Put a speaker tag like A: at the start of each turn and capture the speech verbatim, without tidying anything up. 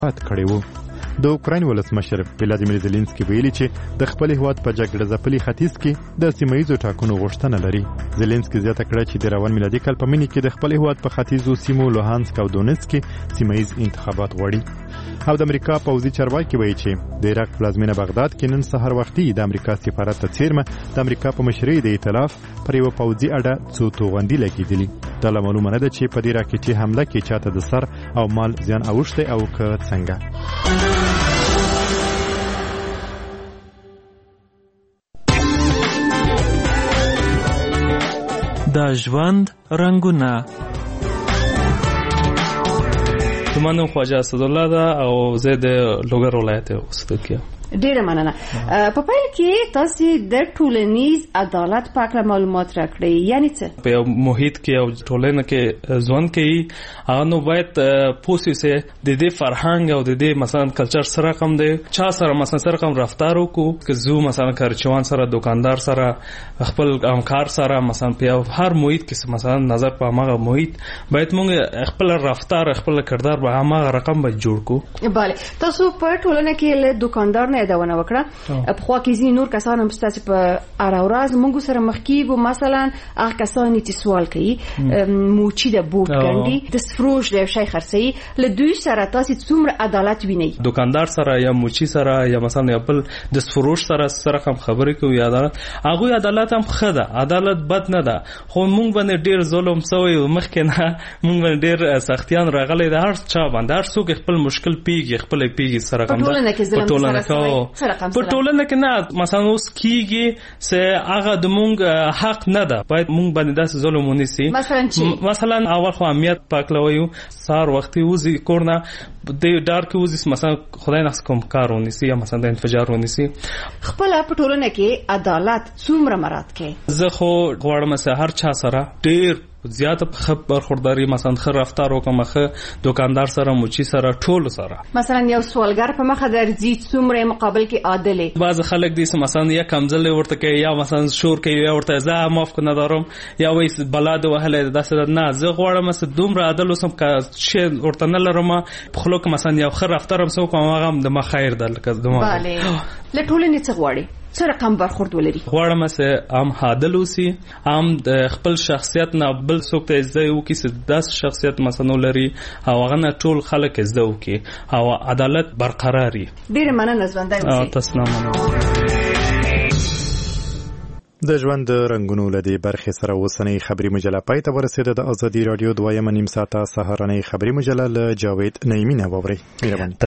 A: پات کړی وو. د اوکراین ولسمشر ولادیمیر زيلنسکي ویلي چې د خپل هیواد په جګړه ځپلي ختیځ کې د سیمایي ټاکنو غوښتنه لري. زيلنسکي زیاته کړه چې د روان میلادي کال په منځ کې د خپل هیواد په ختیځو سیمو لوهانسک او دونیتسک کې سیمایي انتخابات غواړي. او د امریکا پوځي چارواکي وایي چې د عراق پلازمینه بغداد کې نن سحر وختي د امریکا سفارت ته څیرمه د امریکا په مشرۍ د ائتلاف پر یو پوځي اډه څو توغندي لګېدلي. دا معلومه نه ده چې په دې راکټي حمله کې چاته د سر او مال زیان اوښته او که څنګه.
B: د ژوند رنگونه.
C: زمانو خواجه اسدالله ده او زه د لوګر ولایت اوسیدونکی یم.
D: ډیره مننه. په پیل کې تاسو د ټولنیز عدالت په اړه معلومات راکړئ. یعنی څه؟
C: په یو محیط کې او ټولنه کې ژوند کوي هغه نو باید پوسې سه د دې فرهنګ او د دې مثلا کلچر سره کوم دی چا سره مثلا سره کوم رفتار وکړو که زو مثلا کارچوان سره دکاندار سره خپل همکار سره مثلا په هر محیط کې مثلا نظر په هغه محیط باید موږ خپل رفتار خپل کردار به هغه رقم به جوړ کو.
D: bale تاسو په ټولنه کې له دکاندار نه ادونه وکړه. په خوا کې ځینې نور کسان هم ستاسو په اړه ورځ موږ سره مخ کیږو. مثلا هغه کسان چې سوال کوي موچی د بوت ګنډي د فروش د شي خرڅي له دوی سره تاسو څومره عدالت وینئ؟
C: دکاندار سره یا موچی سره یا مثلا خپل د فروش سره سره هم خبرې کوي عدالت هغه عدالت هم خده عدالت بد نه ده خو موږ باندې ډیر ظلم سوی مخکې نه موږ باندې ډیر سختیان راغلي د هر چا باندې هر څوک خپل مشکل پیږي خپل پیږي سره کوم
D: په ټولنه کې
C: په ټولنه کې نه مثلا اوس کیږي چې هغه د مونږ حق نه ده باید مونږ باندې داسې ظلم ونیسي. مثلا مثلا اول خو امنیت پاکلوي سار وختي وزي کورنه د ډار کې وزي مثلا خدای نه کوم کار ونیسي یا مثلا د انفجار ونیسي.
D: خپل په ټولنه کې عدالت څومره مراد کوي؟
C: زه خو غواړم چې هر چا سره ډیر زیاته خبر برخورداری مثلا خر رفتار وکم خه دکاندار سره موچی سره ټول سره.
D: مثلا یو سوالګر په مخه درځي څومره مقابل کې عادل.
C: بعض خلک دي مثلا یا کمزل ورته کوي یا مثلا شور کوي یا ورته زه معاف کنه دارم یا وایي بلاد وهله داسه نه. زه غواړم چې دومره عادل اوسم که شی ورته نه لرم په خلک مثلا یو خر رفتار هم سو کوم هغه د ما خیر در لکه دمه.
D: bale له ټولنې څه غواړي؟ څه رقم برخورد ولري؟
C: غواړم چې عام عادل اوسي عام د خپل شخصیت نه بل څوک ته زده وکي چې داس شخصیت مثلا لري او هغه نه ټول خلک زده وکي او عدالت برقراري.
D: ډیره مننه ژوندۍ اوسئ.
C: تاسو نه مننه.
A: د ژوند رنگونو لدی برخه سره وسنۍ خبري مجله پای ته ورسېده. د ازادي رادیو دویمه نیم ساعته سهارنۍ خبري مجله له جاوید نعیمي نه ووري. مهرباني.